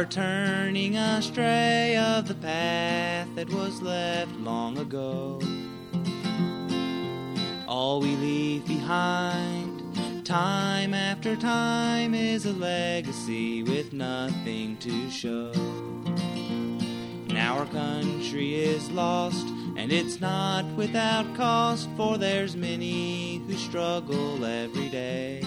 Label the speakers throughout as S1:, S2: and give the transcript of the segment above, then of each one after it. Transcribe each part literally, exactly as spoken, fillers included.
S1: turning astray of the path that was left long ago. All we leave behind, time after time, is a legacy with nothing to show. Now our country is lost, and it's not without cost, for there's many who struggle every day.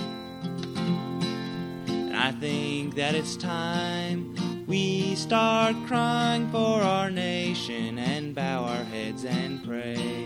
S1: And I think that it's time we start crying for our nation and bow our heads and pray.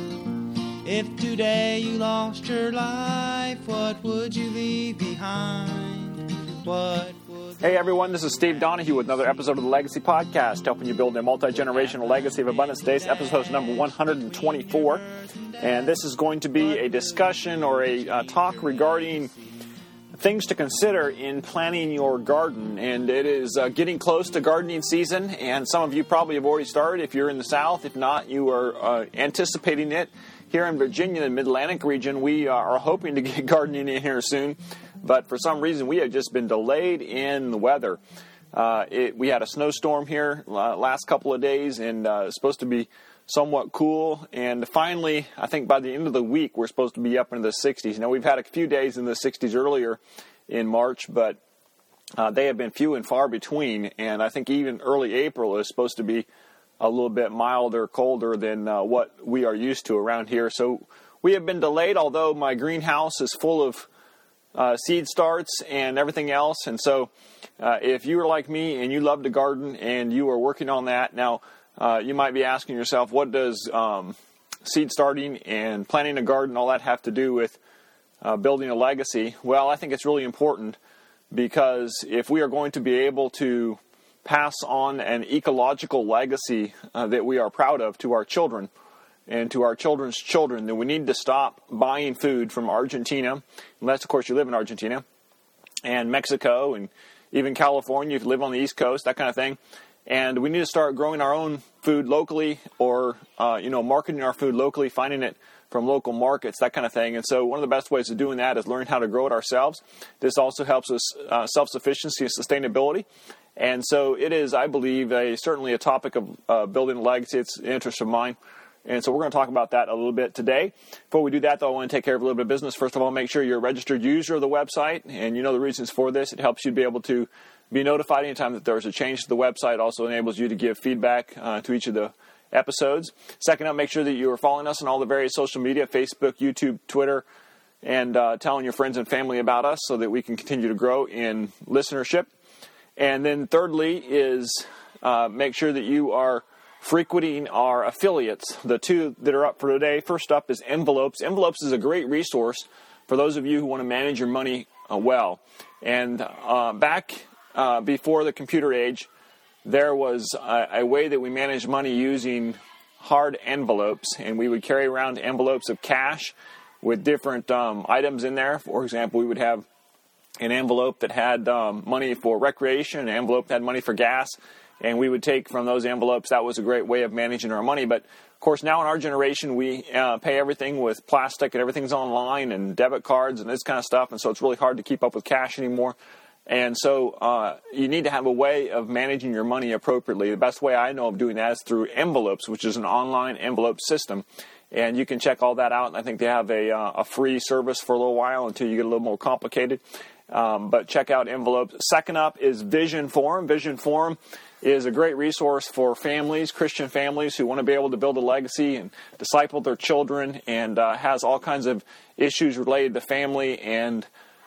S1: If today you lost your life, what would you leave behind? What would...
S2: Hey everyone, this is Steve Donahue with another episode of the Legacy Podcast, helping you build a multi-generational legacy of abundance. Today's episode is number one hundred twenty-four, and this is going to be a discussion or a uh, talk regarding things to consider in planting your garden. And it is uh, getting close to gardening season, and some of you probably have already started if you're in the South. If not, you are uh, anticipating it. Here in Virginia, the Mid-Atlantic region, we uh, are hoping to get gardening in here soon, but for some reason we have just been delayed in the weather. Uh, it, we had a snowstorm here uh, last couple of days, and uh, it's supposed to be somewhat cool, and finally, I think by the end of the week, we're supposed to be up into the sixties. Now, we've had a few days in the sixties earlier in March, but uh, they have been few and far between, and I think even early April is supposed to be a little bit milder, colder than uh, what we are used to around here. So we have been delayed, although my greenhouse is full of uh, seed starts and everything else. And so uh, if you are like me and you love to garden and you are working on that, now uh, you might be asking yourself, what does um, seed starting and planting a garden, all that have to do with uh, building a legacy? Well, I think it's really important, because if we are going to be able to pass on an ecological legacy uh, that we are proud of to our children and to our children's children, then we need to stop buying food from Argentina, unless, of course, you live in Argentina, and Mexico, and even California, if you live on the East Coast, that kind of thing. And we need to start growing our own food locally, or, uh, you know, marketing our food locally, finding it from local markets, that kind of thing. And so one of the best ways of doing that is learn how to grow it ourselves. This also helps us uh, self-sufficiency and sustainability. And so it is, I believe, a, certainly a topic of uh, building a legacy. It's an interest of mine. And so we're going to talk about that a little bit today. Before we do that, though, I want to take care of a little bit of business. First of all, make sure you're a registered user of the website. And you know the reasons for this. It helps you to be able to be notified anytime that there's a change to the website. It also enables you to give feedback uh, to each of the episodes. Second up, make sure that you are following us on all the various social media, Facebook, YouTube, Twitter, and uh, telling your friends and family about us so that we can continue to grow in listenership. And then thirdly is uh, make sure that you are frequenting our affiliates, the two that are up for today. First up is Envelopes. Envelopes is a great resource for those of you who want to manage your money uh, well. And uh, back uh, before the computer age, there was a, a way that we managed money using hard envelopes, and we would carry around envelopes of cash with different um, items in there. For example, we would have an envelope that had um, money for recreation, an envelope that had money for gas, and we would take from those envelopes. That was a great way of managing our money. But, of course, now in our generation, we uh, pay everything with plastic, and everything's online, and debit cards and this kind of stuff, and so it's really hard to keep up with cash anymore. And so uh, you need to have a way of managing your money appropriately. The best way I know of doing that is through Envelopes, which is an online envelope system. And you can check all that out. And I think they have a, uh, a free service for a little while until you get a little more complicated. Um, but check out Envelopes. Second up is Vision Forum. Vision Forum is a great resource for families, Christian families who want to be able to build a legacy and disciple their children, and uh, has all kinds of issues related to family and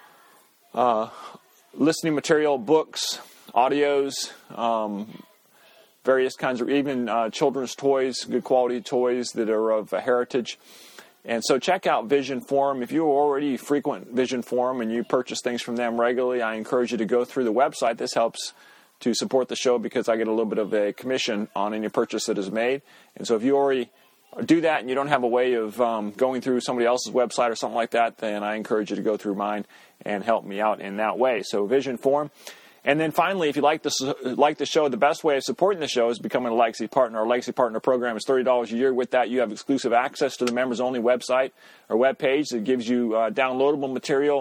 S2: uh, listening material, books, audios, um, various kinds of, even uh, children's toys, good quality toys that are of a heritage. And so check out Vision Forum. If you already frequent Vision Forum and you purchase things from them regularly, I encourage you to go through the website. This helps to support the show because I get a little bit of a commission on any purchase that is made. And so if you already do that and you don't have a way of um, going through somebody else's website or something like that, then I encourage you to go through mine and help me out in that way. So Vision Forum. And then finally, if you like this, like the show, the best way of supporting the show is becoming a Legacy Partner. Our Legacy Partner program is thirty dollars a year. With that, you have exclusive access to the members-only website or web page that gives you uh, downloadable material,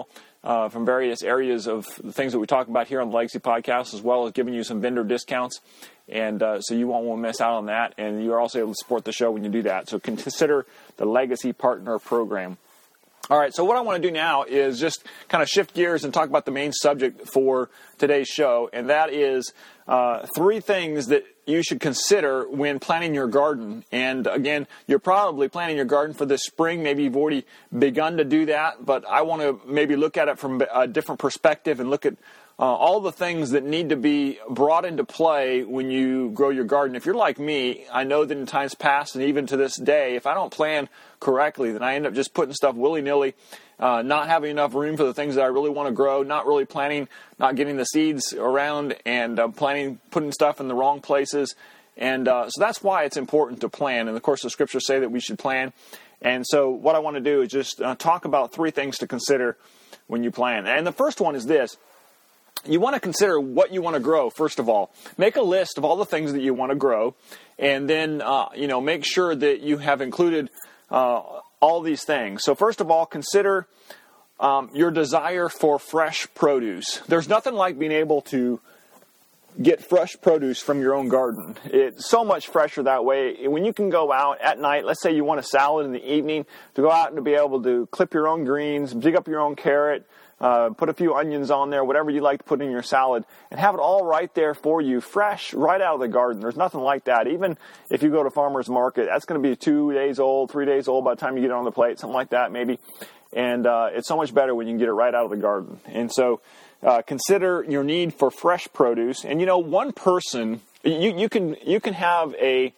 S2: uh, from various areas of the things that we talk about here on the Legacy Podcast, as well as giving you some vendor discounts. And uh, so you won't want to miss out on that. And you're also able to support the show when you do that. So consider the Legacy Partner Program. All right, so what I want to do now is just kind of shift gears and talk about the main subject for today's show, and that is uh, three things that you should consider when planting your garden. And again, you're probably planting your garden for this spring. Maybe you've already begun to do that, but I want to maybe look at it from a different perspective and look at Uh, all the things that need to be brought into play when you grow your garden. If you're like me, I know that in times past and even to this day, if I don't plan correctly, then I end up just putting stuff willy-nilly, uh, not having enough room for the things that I really want to grow, not really planting, not getting the seeds around, and uh, planting, putting stuff in the wrong places. And uh, so that's why it's important to plan. And of course, the scriptures say that we should plan. And so what I want to do is just uh, talk about three things to consider when you plan. And the first one is this. You want to consider what you want to grow, first of all. Make a list of all the things that you want to grow, and then, uh, you know, make sure that you have included uh, all these things. So first of all, consider um, your desire for fresh produce. There's nothing like being able to get fresh produce from your own garden. It's so much fresher that way. When you can go out at night, let's say you want a salad in the evening, to go out and to be able to clip your own greens, dig up your own carrot, Uh, put a few onions on there, whatever you like to put in your salad, and have it all right there for you, fresh, right out of the garden. There's nothing like that. Even if you go to farmer's market, that's going to be two days old, three days old by the time you get it on the plate, something like that maybe. And uh, it's so much better when you can get it right out of the garden. And so uh, consider your need for fresh produce. And you know, one person, you, you can you can have a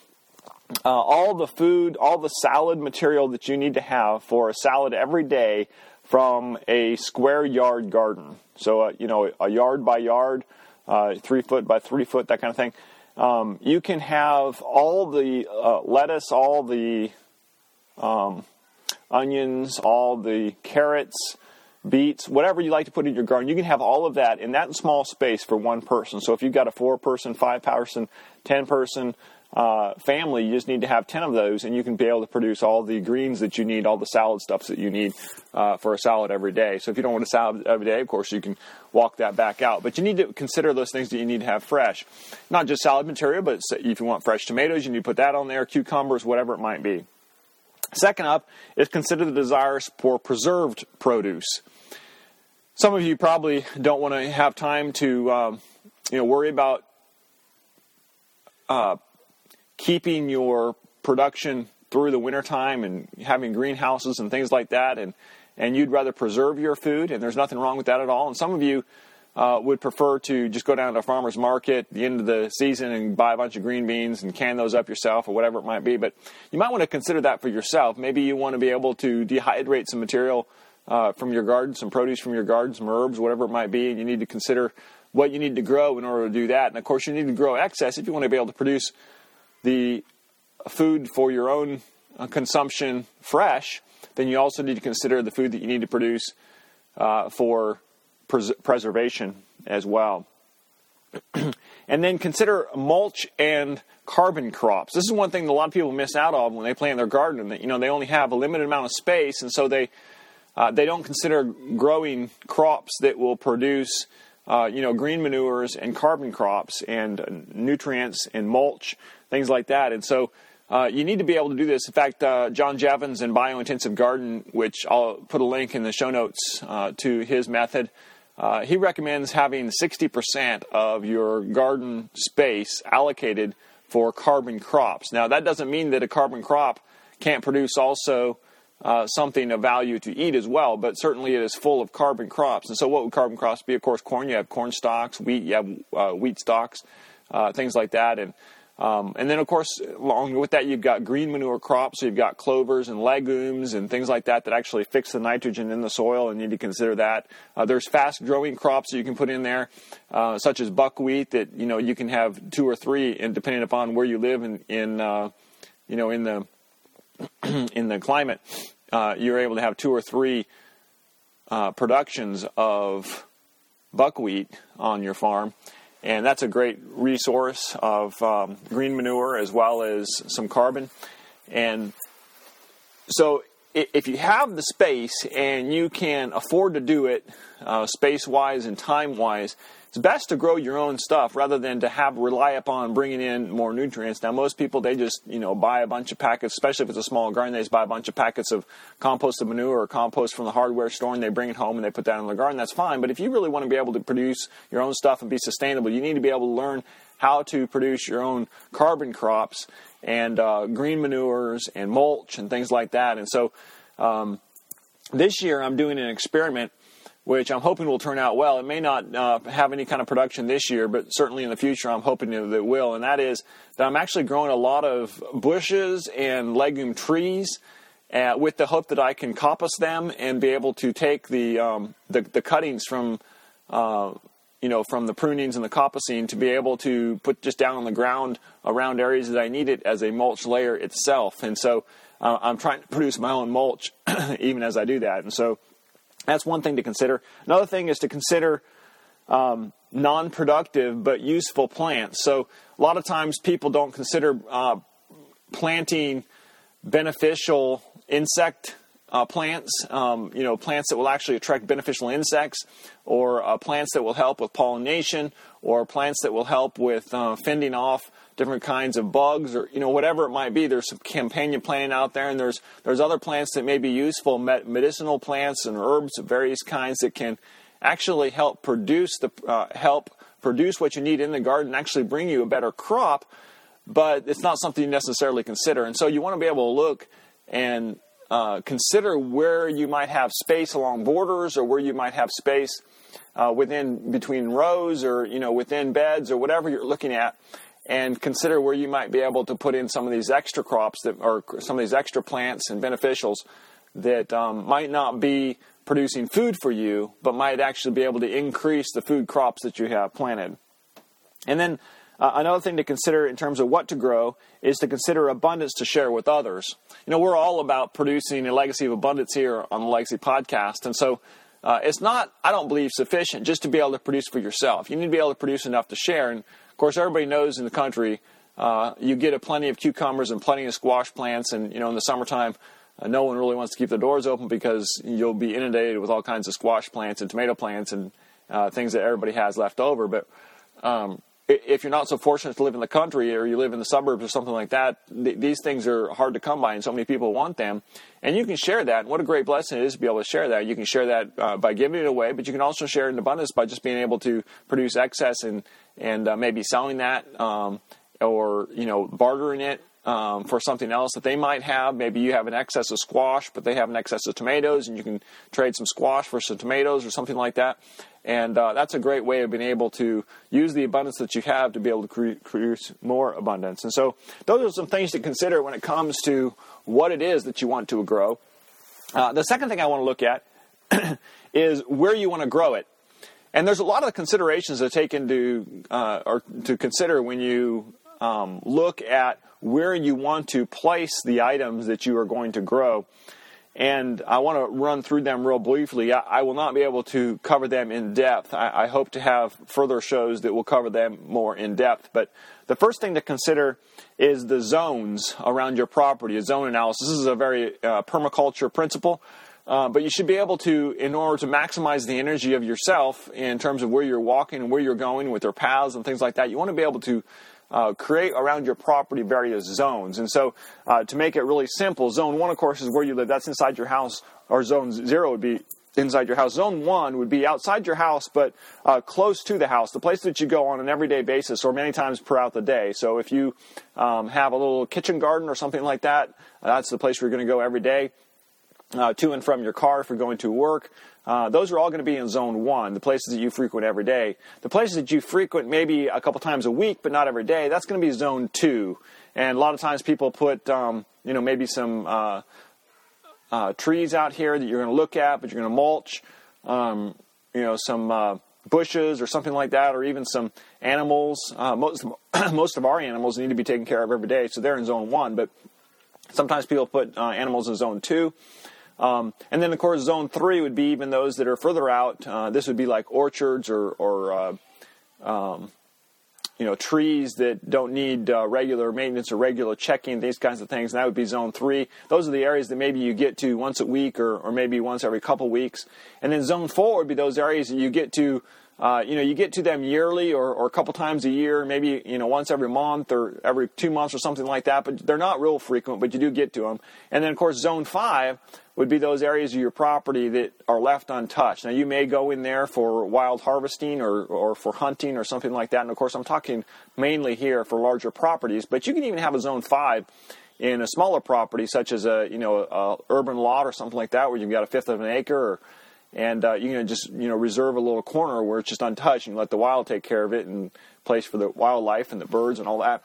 S2: uh, all the food, all the salad material that you need to have for a salad every day from a square yard garden. So, uh, you know, a yard by yard, uh, three foot by three foot, that kind of thing. Um, you can have all the uh, lettuce, all the um, onions, all the carrots, beets, whatever you like to put in your garden. You can have all of that in that small space for one person. So if you've got a four-person, five-person, ten-person Uh, family, you just need to have ten of those, and you can be able to produce all the greens that you need, all the salad stuffs that you need uh, for a salad every day. So if you don't want a salad every day, of course, you can walk that back out. But you need to consider those things that you need to have fresh. Not just salad material, but if you want fresh tomatoes, you need to put that on there, cucumbers, whatever it might be. Second up is consider the desires for preserved produce. Some of you probably don't want to have time to um, you know, worry about uh, keeping your production through the wintertime and having greenhouses and things like that, and, and you'd rather preserve your food, and there's nothing wrong with that at all. And some of you uh, would prefer to just go down to a farmer's market at the end of the season and buy a bunch of green beans and can those up yourself or whatever it might be. But you might want to consider that for yourself. Maybe you want to be able to dehydrate some material uh, from your garden, some produce from your garden, some herbs, whatever it might be, and you need to consider what you need to grow in order to do that. And, of course, you need to grow excess if you want to be able to produce the food for your own uh, consumption fresh. Then you also need to consider the food that you need to produce uh, for pres- preservation as well. And then consider mulch and carbon crops. This is one thing that a lot of people miss out on when they plant their garden. That, you know, they only have a limited amount of space, and so they uh, they don't consider growing crops that will produce uh, you know, green manures and carbon crops and uh, nutrients and mulch, things like that. And so uh, you need to be able to do this. In fact, uh, John Jevons in Biointensive Garden, which I'll put a link in the show notes uh, to his method, uh, he recommends having sixty percent of your garden space allocated for carbon crops. Now, that doesn't mean that a carbon crop can't produce also uh, something of value to eat as well, but certainly it is full of carbon crops. And so what would carbon crops be? Of course, corn, you have corn stalks, wheat, you have uh, wheat stalks, uh, things like that. And Um, and then, of course, along with that, you've got green manure crops. So you've got clovers and legumes and things like that that actually fix the nitrogen in the soil, and you need to consider that. Uh, there's fast-growing crops that you can put in there, uh, such as buckwheat, that, you know, you can have two or three, and depending upon where you live in, in uh, you know, in the in the climate, uh, you're able to have two or three uh, productions of buckwheat on your farm. And that's a great resource of um, green manure as well as some carbon. And so if you have the space and you can afford to do it uh, space-wise and time-wise, it's best to grow your own stuff rather than to have rely upon bringing in more nutrients. Now, most people, they just, you know, buy a bunch of packets, especially if it's a small garden, they just buy a bunch of packets of composted manure or compost from the hardware store, and they bring it home and they put that in the garden. That's fine. But if you really want to be able to produce your own stuff and be sustainable, you need to be able to learn how to produce your own carbon crops and uh, green manures and mulch and things like that. And so um, this year I'm doing an experiment which I'm hoping will turn out well. It may not uh, have any kind of production this year, but certainly in the future I'm hoping that it will. And that is that I'm actually growing a lot of bushes and legume trees uh, with the hope that I can coppice them and be able to take the um, the, the cuttings from uh, you know from the prunings and the coppicing to be able to put just down on the ground around areas that I need it as a mulch layer itself. And so uh, I'm trying to produce my own mulch even as I do that. And so that's one thing to consider. Another thing is to consider um, non-productive but useful plants. So a lot of times people don't consider uh, planting beneficial insect uh, plants, um, you know, plants that will actually attract beneficial insects, or uh, plants that will help with pollination, or plants that will help with uh, fending off different kinds of bugs, or, you know, whatever it might be. There's some companion planting out there, and there's there's other plants that may be useful, medicinal plants and herbs of various kinds that can actually help produce the uh, help produce what you need in the garden, and actually bring you a better crop. But it's not something you necessarily consider, and so you want to be able to look and uh, consider where you might have space along borders, or where you might have space uh, within between rows, or, you know, within beds, or whatever you're looking at. And consider where you might be able to put in some of these extra crops that, or some of these extra plants and beneficials that um, might not be producing food for you, but might actually be able to increase the food crops that you have planted. And then uh, another thing to consider in terms of what to grow is to consider abundance to share with others. You know, we're all about producing a legacy of abundance here on the Legacy Podcast, and so uh, it's not, I don't believe, sufficient just to be able to produce for yourself. You need to be able to produce enough to share. And of course, everybody knows in the country, uh, you get a plenty of cucumbers and plenty of squash plants, and, you know, in the summertime, uh, no one really wants to keep the doors open because you'll be inundated with all kinds of squash plants and tomato plants and uh, things that everybody has left over. But um, if you're not so fortunate to live in the country, or you live in the suburbs or something like that, th- these things are hard to come by, and so many people want them. And you can share that. And what a great blessing it is to be able to share that. You can share that uh, by giving it away, but you can also share it in abundance by just being able to produce excess and and uh, maybe selling that, um, or, you know, bartering it um, for something else that they might have. Maybe you have an excess of squash, but they have an excess of tomatoes, and you can trade some squash for some tomatoes or something like that. And uh, that's a great way of being able to use the abundance that you have to be able to cre- produce more abundance. And so those are some things to consider when it comes to what it is that you want to grow. Uh, the second thing I want to look at is where you want to grow it. And there's a lot of considerations to take into uh, or to consider when you um, look at where you want to place the items that you are going to grow. And I want to run through them real briefly. I, I will not be able to cover them in depth. I, I hope to have further shows that will cover them more in depth. But the first thing to consider is the zones around your property, a zone analysis. This is a very uh, permaculture principle. Uh, but you should be able to, in order to maximize the energy of yourself in terms of where you're walking and where you're going with their paths and things like that, you want to be able to uh, create around your property various zones. And so uh, to make it really simple, zone one, of course, is where you live. That's inside your house, or zone zero would be inside your house. Zone one would be outside your house, but uh, close to the house, the place that you go on an everyday basis or many times throughout the day. So if you um, have a little kitchen garden or something like that, uh, that's the place where you're going to go every day. Uh, to and from your car if you're going to work. Uh, those are all going to be in zone one, the places that you frequent every day. The places that you frequent maybe a couple times a week, but not every day, that's going to be zone two. And a lot of times people put, um, you know, maybe some uh, uh, trees out here that you're going to look at, but you're going to mulch, um, you know, some uh, bushes or something like that, or even some animals. Uh, most, most of our animals need to be taken care of every day, so they're in zone one. But sometimes people put uh, animals in zone two. Um, and then, of course, zone three would be even those that are further out. Uh, this would be like orchards or, or uh, um, you know, trees that don't need uh, regular maintenance or regular checking, these kinds of things. And that would be zone three. Those are the areas that maybe you get to once a week or, or maybe once every couple weeks. And then zone four would be those areas that you get to, uh, you know, you get to them yearly or, or a couple times a year, maybe, you know, once every month or every two months or something like that. But they're not real frequent, but you do get to them. And then, of course, zone five would be those areas of your property that are left untouched. Now, you may go in there for wild harvesting or, or for hunting or something like that. And, of course, I'm talking mainly here for larger properties. But you can even have a zone five in a smaller property, such as a, you know, a urban lot or something like that, where you've got a fifth of an acre, or, and uh, you can just, you know, reserve a little corner where it's just untouched and let the wild take care of it, and place for the wildlife and the birds and all that.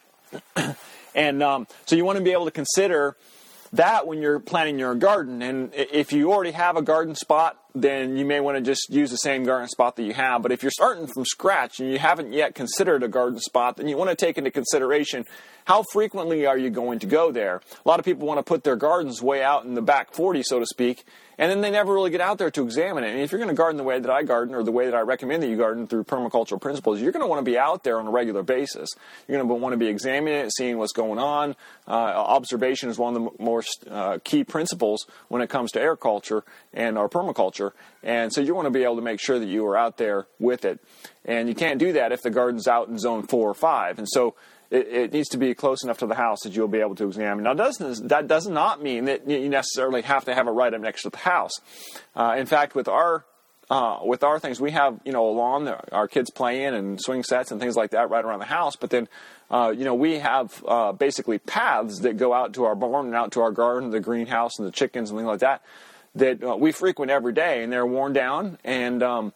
S2: and um, so you want to be able to consider that when you're planting your garden. And if you already have a garden spot, then you may want to just use the same garden spot that you have. But if you're starting from scratch and you haven't yet considered a garden spot, then you want to take into consideration how frequently are you going to go there. A lot of people want to put their gardens way out in the back forty, so to speak, and then they never really get out there to examine it. And if you're going to garden the way that I garden, or the way that I recommend that you garden through permacultural principles, you're going to want to be out there on a regular basis. You're going to want to be examining it, seeing what's going on. Uh, observation is one of the most uh, key principles when it comes to agriculture and our permaculture. And so you want to be able to make sure that you are out there with it. And you can't do that if the garden's out in zone four or five. And so It, it needs to be close enough to the house that you'll be able to examine. Now, doesn't, that does not mean that you necessarily have to have it right up next to the house. Uh, in fact, with our uh, with our things, we have, you know, a lawn that our kids play in and swing sets and things like that right around the house. But then, uh, you know, we have uh, basically paths that go out to our barn and out to our garden, the greenhouse and the chickens and things like that, that uh, we frequent every day, and they're worn down. And um,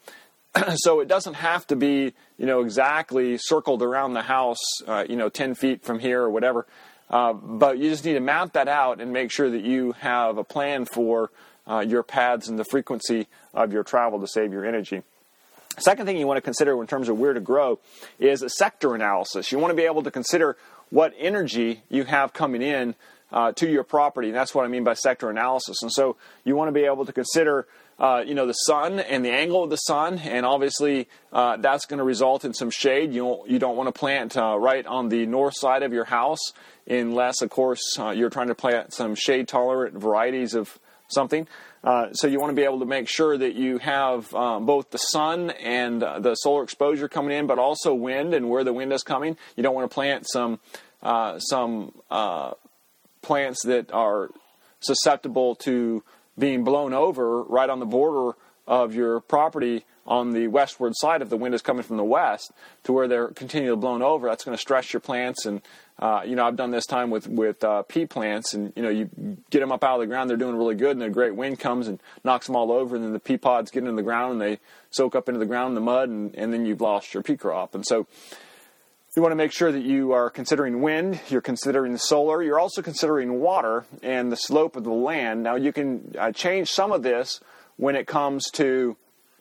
S2: so it doesn't have to be, you know, exactly circled around the house, uh, you know, ten feet from here or whatever. Uh, but you just need to map that out and make sure that you have a plan for uh, your paths and the frequency of your travel to save your energy. Second thing you want to consider in terms of where to grow is a sector analysis. You want to be able to consider what energy you have coming in uh, to your property. And that's what I mean by sector analysis. And so you want to be able to consider Uh, you know, the sun and the angle of the sun, and obviously uh, that's going to result in some shade. You don't, you don't want to plant uh, right on the north side of your house unless, of course, uh, you're trying to plant some shade-tolerant varieties of something. Uh, so you want to be able to make sure that you have um, both the sun and uh, the solar exposure coming in, but also wind and where the wind is coming. You don't want to plant some uh, some uh, plants that are susceptible to being blown over right on the border of your property on the westward side if the wind is coming from the west, to where they're continually blown over. That's going to stress your plants. And, uh, you know, I've done this time with, with uh, pea plants, and, you know, you get them up out of the ground, they're doing really good, and a great wind comes and knocks them all over, and then the pea pods get into the ground, and they soak up into the ground in the mud, and, and then you've lost your pea crop. And so you want to make sure that you are considering wind, you're considering solar, you're also considering water and the slope of the land. Now, you can uh, change some of this when it comes to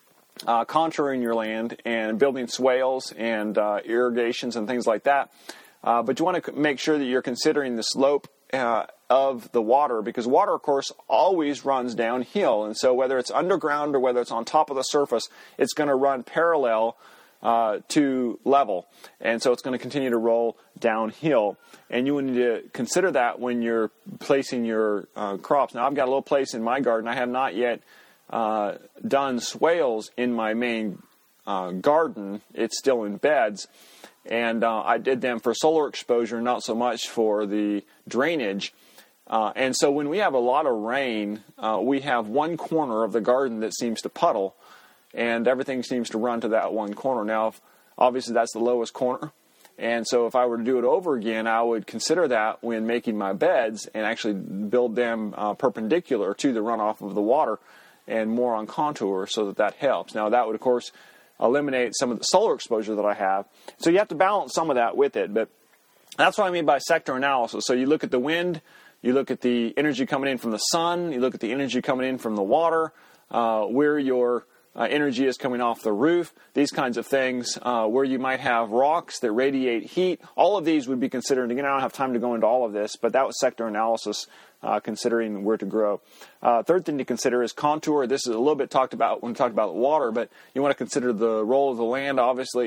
S2: uh, contouring your land and building swales and uh, irrigations and things like that. Uh, but you want to make sure that you're considering the slope uh, of the water, because water, of course, always runs downhill. And so whether it's underground or whether it's on top of the surface, it's going to run parallel Uh, to level, and so it's going to continue to roll downhill, and you need to consider that when you're placing your uh, crops. Now, I've got a little place in my garden. I have not yet uh, done swales in my main uh, garden. It's still in beds, and uh, I did them for solar exposure, not so much for the drainage. Uh, and so when we have a lot of rain, uh, we have one corner of the garden that seems to puddle, and everything seems to run to that one corner. Now, obviously, that's the lowest corner. And so if I were to do it over again, I would consider that when making my beds and actually build them uh, perpendicular to the runoff of the water and more on contour, so that that helps. Now, that would, of course, eliminate some of the solar exposure that I have. So you have to balance some of that with it. But that's what I mean by sector analysis. So you look at the wind, you look at the energy coming in from the sun, you look at the energy coming in from the water, uh, where your Uh, energy is coming off the roof, these kinds of things, uh, where you might have rocks that radiate heat. All of these would be considered. Again, I don't have time to go into all of this, but that was sector analysis, uh, considering where to grow. Uh, third thing to consider is contour. This is a little bit talked about when we talked about water, but you want to consider the role of the land, obviously,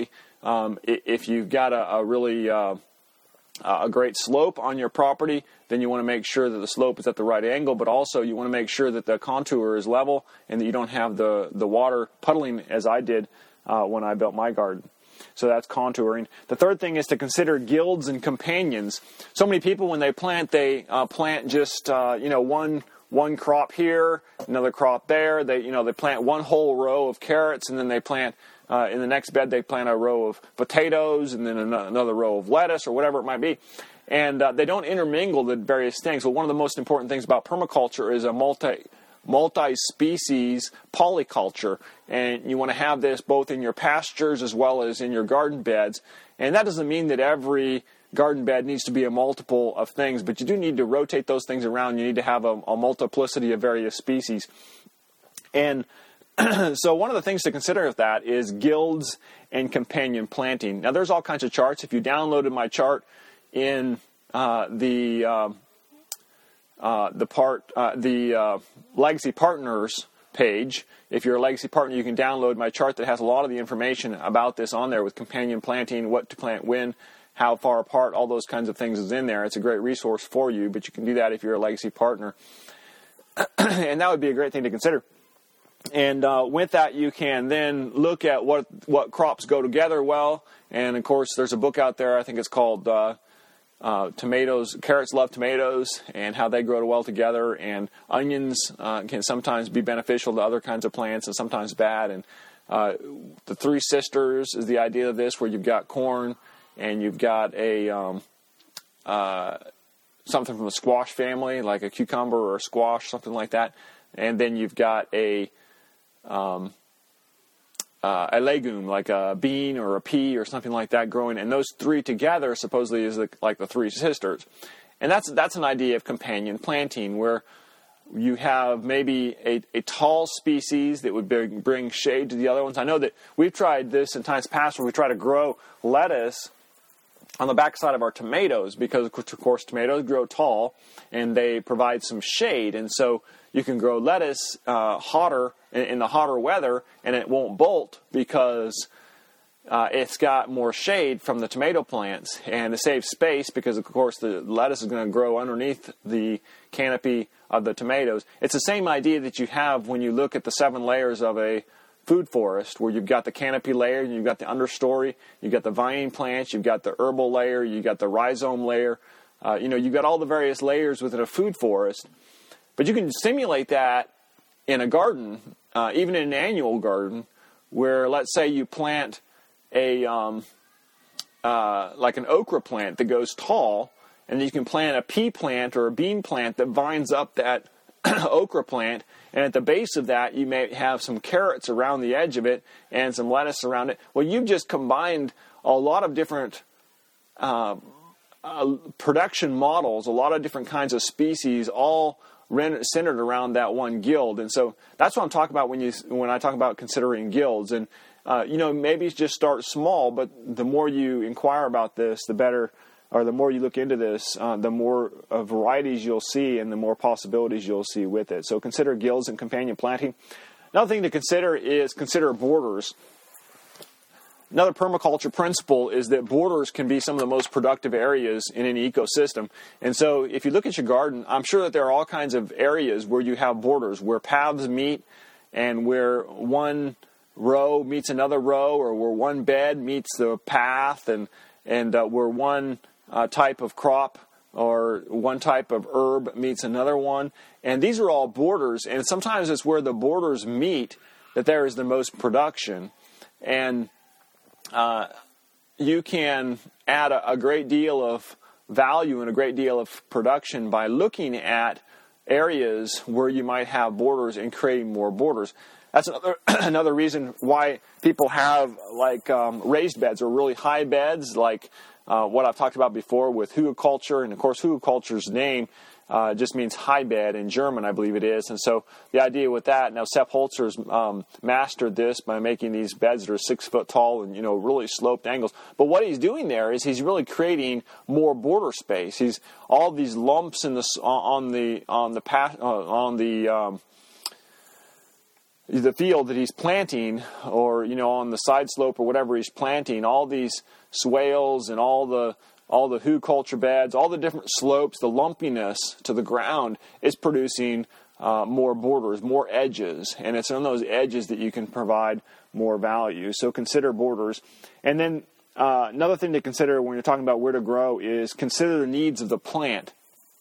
S2: Um, if you've got a, a really uh, a great slope on your property, then you want to make sure that the slope is at the right angle, but also you want to make sure that the contour is level and that you don't have the, the water puddling as I did uh, when I built my garden. So that's contouring. The third thing is to consider guilds and companions. So many people, when they plant, they uh, plant just uh, you know one one crop here, another crop there. They you know they plant one whole row of carrots, and then they plant uh, in the next bed they plant a row of potatoes, and then another row of lettuce or whatever it might be. And uh, they don't intermingle the various things. Well, one of the most important things about permaculture is a multi multi-species polyculture, and you want to have this both in your pastures as well as in your garden beds. And that doesn't mean that every garden bed needs to be a multiple of things, but you do need to rotate those things around. You need to have a, a multiplicity of various species. And so one of the things to consider with that is guilds and companion planting. Now there's all kinds of charts. If you downloaded my chart in uh, the uh, Uh, the part, uh, the uh, Legacy Partners page. If you're a Legacy Partner, you can download my chart that has a lot of the information about this on there with companion planting, what to plant when, how far apart, all those kinds of things is in there. It's a great resource for you, but you can do that if you're a Legacy Partner. And that would be a great thing to consider. And uh, with that, you can then look at what, what crops go together well. And, of course, there's a book out there, I think it's called... Uh, Uh, tomatoes, carrots love tomatoes, and how they grow well together. And onions uh, can sometimes be beneficial to other kinds of plants, and sometimes bad. And uh, the Three Sisters is the idea of this, where you've got corn, and you've got a um, uh, something from the squash family, like a cucumber or a squash, something like that. And then you've got a um, Uh, a legume, like a bean or a pea or something like that growing, and those three together supposedly is the, like the Three Sisters. And that's that's an idea of companion planting, where you have maybe a, a tall species that would bring, bring shade to the other ones. I know that we've tried this in times past where we try to grow lettuce on the backside of our tomatoes, because of course tomatoes grow tall and they provide some shade, and so you can grow lettuce uh, hotter in, in the hotter weather, and it won't bolt because uh, it's got more shade from the tomato plants, and it saves space because of course the lettuce is going to grow underneath the canopy of the tomatoes. It's the same idea that you have when you look at the seven layers of a food forest, where you've got the canopy layer, you've got the understory, you've got the vining plants, you've got the herbal layer, you've got the rhizome layer. Uh, you know, you've got all the various layers within a food forest. But you can simulate that in a garden, uh, even in an annual garden, where let's say you plant a um, uh, like an okra plant that goes tall, and you can plant a pea plant or a bean plant that vines up that okra plant, and at the base of that you may have some carrots around the edge of it and some lettuce around it. Well, you've just combined a lot of different uh, uh, production models, a lot of different kinds of species, all centered around that one guild. And so that's what I'm talking about when you when I talk about considering guilds. And uh, you know, maybe just start small, but the more you inquire about this, the better, or the more you look into this, uh, the more uh, varieties you'll see and the more possibilities you'll see with it. So consider guilds and companion planting. Another thing to consider is consider borders. Another permaculture principle is that borders can be some of the most productive areas in an ecosystem. And so if you look at your garden, I'm sure that there are all kinds of areas where you have borders, where paths meet and where one row meets another row, or where one bed meets the path, and, and uh, where one uh, type of crop or one type of herb meets another one. And these are all borders, and sometimes it's where the borders meet that there is the most production. And Uh, you can add a, a great deal of value and a great deal of production by looking at areas where you might have borders and creating more borders. That's another another reason why people have like um, raised beds or really high beds, like uh, what I've talked about before with hugelkultur. And of course, hugelkultur's name Uh, just means high bed in German, I believe it is. And so the idea with that, now Sepp Holzer's um, mastered this by making these beds that are six foot tall and, you know, really sloped angles. But what he's doing there is he's really creating more border space. He's all these lumps in the on the on the path uh, on the um, the field that he's planting, or, you know, on the side slope or whatever he's planting, all these swales and all the all the hue culture beds, all the different slopes, the lumpiness to the ground is producing uh, more borders, more edges, and it's on those edges that you can provide more value. So consider borders. And then uh, another thing to consider when you're talking about where to grow is consider the needs of the plant.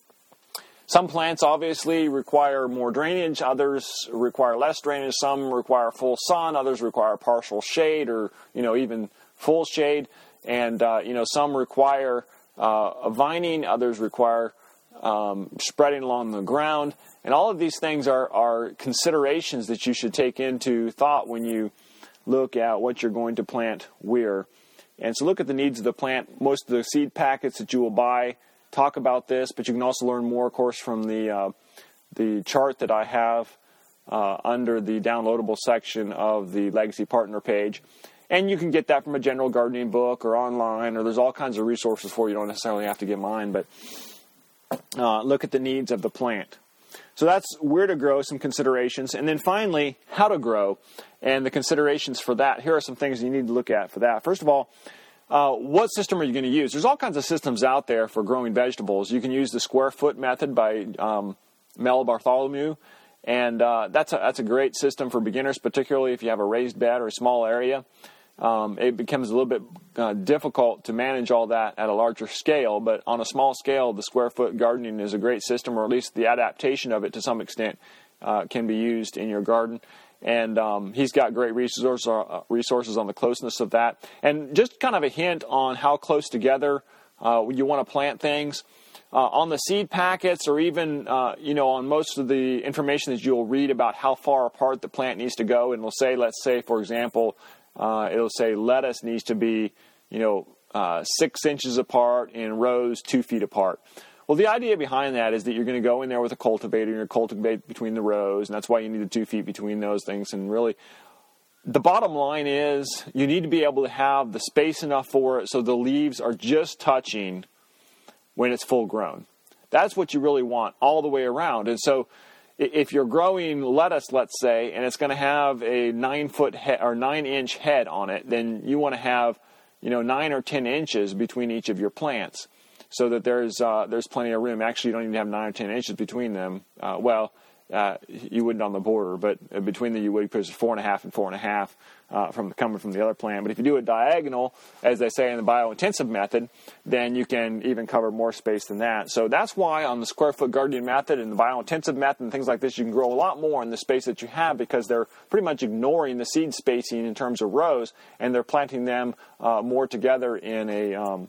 S2: Some plants obviously require more drainage, others require less drainage, some require full sun, others require partial shade, or, you know, even full shade. And, uh, you know, some require uh, vining, others require um, spreading along the ground. And all of these things are, are considerations that you should take into thought when you look at what you're going to plant where. And so look at the needs of the plant. Most of the seed packets that you will buy talk about this, but you can also learn more, of course, from the, uh, the chart that I have uh, under the downloadable section of the Legacy Partner page. And you can get that from a general gardening book or online, or there's all kinds of resources for you. You don't necessarily have to get mine, but uh, look at the needs of the plant. So that's where to grow, some considerations. And then finally, how to grow and the considerations for that. Here are some things you need to look at for that. First of all, uh, what system are you going to use? There's all kinds of systems out there for growing vegetables. You can use the square foot method by um, Mel Bartholomew. And uh, that's, a, that's a great system for beginners, particularly if you have a raised bed or a small area. Um, it becomes a little bit uh, difficult to manage all that at a larger scale, but on a small scale, the square foot gardening is a great system, or at least the adaptation of it to some extent uh, can be used in your garden. And um, he's got great resources, uh, resources on the closeness of that. And just kind of a hint on how close together uh, you want to plant things. Uh, on the seed packets, or even, uh, you know, on most of the information that you'll read about how far apart the plant needs to go, and it'll say, let's say, for example, Uh, it'll say lettuce needs to be, you know, uh, six inches apart in rows, two feet apart. Well, the idea behind that is that you're going to go in there with a cultivator and you're cultivate between the rows, and that's why you need the two feet between those things. And really, the bottom line is you need to be able to have the space enough for it so the leaves are just touching when it's full grown. That's what you really want all the way around. And so if you're growing lettuce, let's say, and it's going to have a nine foot he- or nine inch head on it, then you want to have, you know, nine or ten inches between each of your plants, so that there's uh, there's plenty of room. Actually, you don't even have nine or ten inches between them. Uh, well, uh, you wouldn't on the border, but between them you would, because it's four and a half and four and a half uh, from coming from the other plant. But if you do it diagonal, as they say in the biointensive method, then you can even cover more space than that. So that's why on the square foot gardening method and the biointensive method and things like this, you can grow a lot more in the space that you have, because they're pretty much ignoring the seed spacing in terms of rows, and they're planting them uh, more together in a um,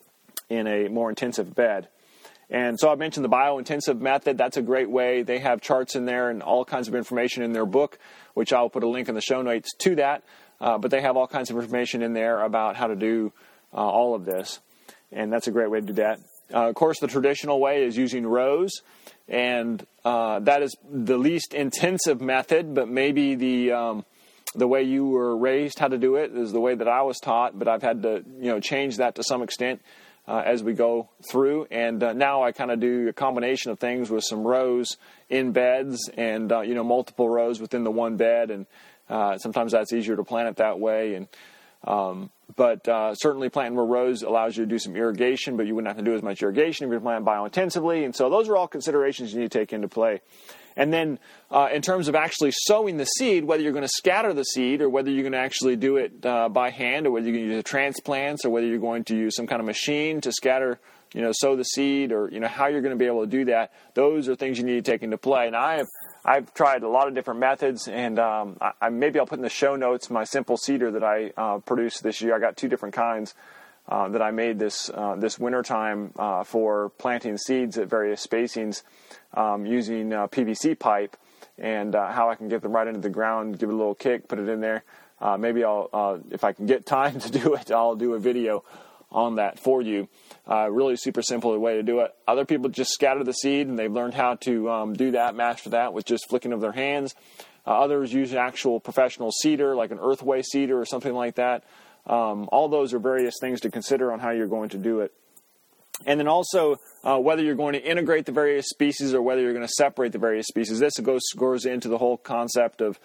S2: in a more intensive bed. And so I mentioned the biointensive method. That's a great way. They have charts in there and all kinds of information in their book, which I'll put a link in the show notes to that. Uh, but they have all kinds of information in there about how to do uh, all of this. And that's a great way to do that. Uh, of course, the traditional way is using rows. And uh, that is the least intensive method, but maybe the um, the way you were raised how to do it is the way that I was taught. But I've had to, you know, change that to some extent Uh, as we go through, and uh, now I kind of do a combination of things with some rows in beds, and uh, you know, multiple rows within the one bed, and uh, sometimes that's easier to plant it that way. And um, but uh, certainly planting more rows allows you to do some irrigation, but you wouldn't have to do as much irrigation if you're planting biointensively. And so those are all considerations you need to take into play. And then uh, in terms of actually sowing the seed, whether you're going to scatter the seed or whether you're going to actually do it uh, by hand, or whether you're going to use transplants, or whether you're going to use some kind of machine to scatter, you know, sow the seed, or, you know, how you're going to be able to do that, those are things you need to take into play. And I have, I've tried a lot of different methods, and um, I, I, maybe I'll put in the show notes my simple seeder that I uh, produced this year. I got two different kinds uh, that I made this uh, this wintertime uh, for planting seeds at various spacings. Um, using uh, P V C pipe, and uh, how I can get them right into the ground, give it a little kick, put it in there. Uh, maybe I'll, uh, if I can get time to do it, I'll do a video on that for you. Uh, really super simple way to do it. Other people just scatter the seed, and they've learned how to um, do that, master that with just flicking of their hands. Uh, others use an actual professional seeder, like an earthway seeder or something like that. Um, all those are various things to consider on how you're going to do it. And then also uh, whether you're going to integrate the various species or whether you're going to separate the various species. This goes, goes into the whole concept of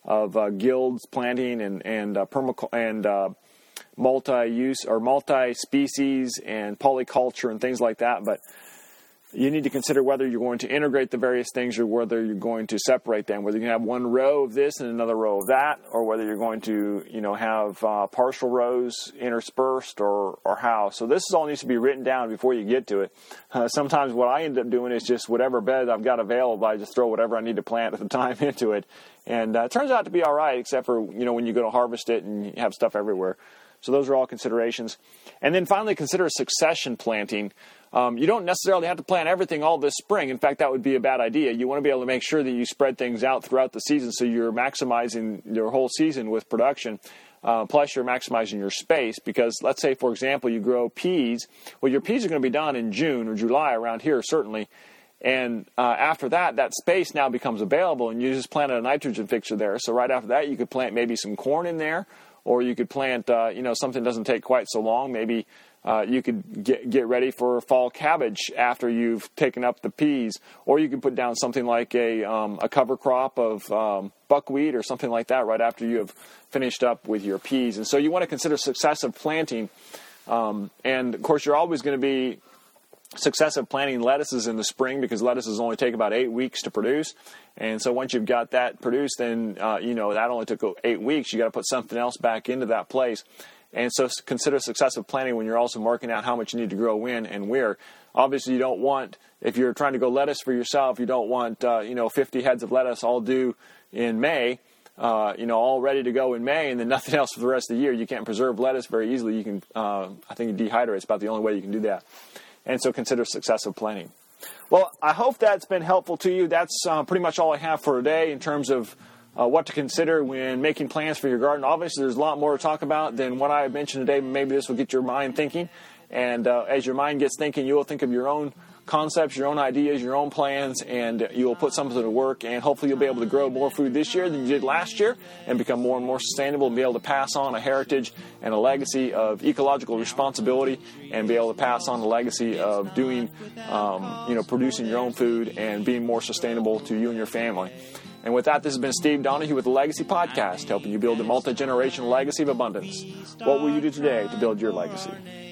S2: of uh, guilds planting and and uh, permac- and uh, multi-use or multi-species and polyculture and things like that. But you need to consider whether you're going to integrate the various things or whether you're going to separate them, whether you can have one row of this and another row of that, or whether you're going to, you know, have uh, partial rows interspersed or, or how. So this all needs to be written down before you get to it. Uh, sometimes what I end up doing is just whatever bed I've got available, I just throw whatever I need to plant at the time into it. And uh, it turns out to be all right, except for, you know, when you go to harvest it and you have stuff everywhere. So those are all considerations. And then finally, consider succession planting. Um, you don't necessarily have to plant everything all this spring. In fact, that would be a bad idea. You want to be able to make sure that you spread things out throughout the season so you're maximizing your whole season with production. Uh, plus, you're maximizing your space because, let's say, for example, you grow peas. Well, your peas are going to be done in June or July around here, certainly. And uh, after that, that space now becomes available, and you just planted a nitrogen fixer there. So right after that, you could plant maybe some corn in there, or you could plant, uh, you know, something that doesn't take quite so long. Maybe uh, you could get get ready for fall cabbage after you've taken up the peas, or you could put down something like a um, a cover crop of um, buckwheat or something like that right after you have finished up with your peas. And so you want to consider successive planting. Um, and of course, you're always going to be successive planting lettuces in the spring because lettuces only take about eight weeks to produce. And so once you've got that produced, then, uh, you know, that only took eight weeks. You got to put something else back into that place. And so consider successive planting when you're also marking out how much you need to grow when and where. Obviously, you don't want, if you're trying to grow lettuce for yourself, you don't want, uh, you know, fifty heads of lettuce all due in May, uh, you know, all ready to go in May, and then nothing else for the rest of the year. You can't preserve lettuce very easily. You can, uh, I think, dehydrate. It's about the only way you can do that. And so consider successive planting. Well, I hope that's been helpful to you. That's uh, pretty much all I have for today in terms of uh, what to consider when making plans for your garden. Obviously, there's a lot more to talk about than what I mentioned today. Maybe this will get your mind thinking. And uh, as your mind gets thinking, you will think of your own concepts, your own ideas, your own plans, and you will put something to work. And hopefully you'll be able to grow more food this year than you did last year and become more and more sustainable and be able to pass on a heritage and a legacy of ecological responsibility and be able to pass on the legacy of doing, um, you know, producing your own food and being more sustainable to you and your family. And with that, this has been Steve Donahue with the Legacy Podcast, helping you build a multi-generational legacy of abundance. What will you do today to build your legacy?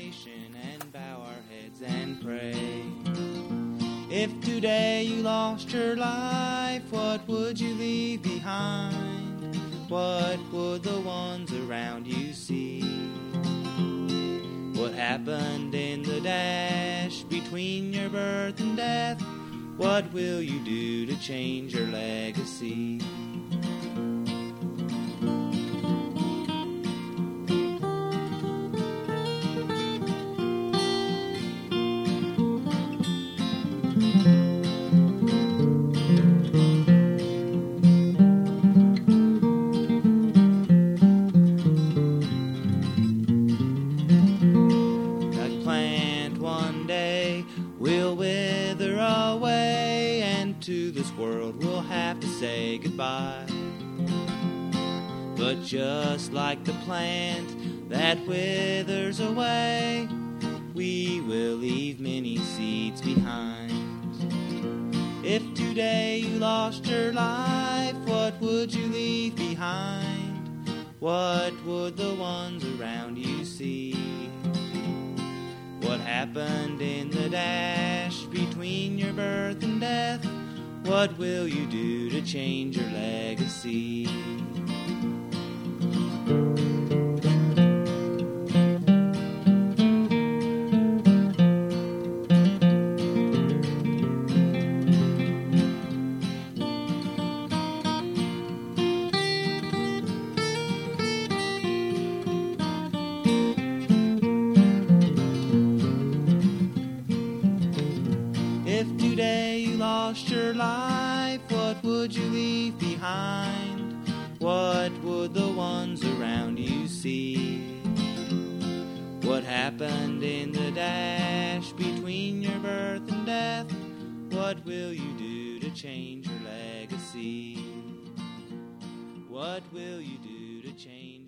S1: If today you lost your life, what would you leave behind? What would the ones around you see? What happened in the dash between your birth and death? What will you do to change your legacy? To this world we'll have to say goodbye. But just like the plant that withers away, we will leave many seeds behind. If today you lost your life, what would you leave behind? What would the ones around you see? What happened in the dash between your birth and death? What will you do to change your legacy? If today you lost your life, what would you leave behind? What would the ones around you see? What happened in the dash between your birth and death? What will you do to change your legacy? What will you do to change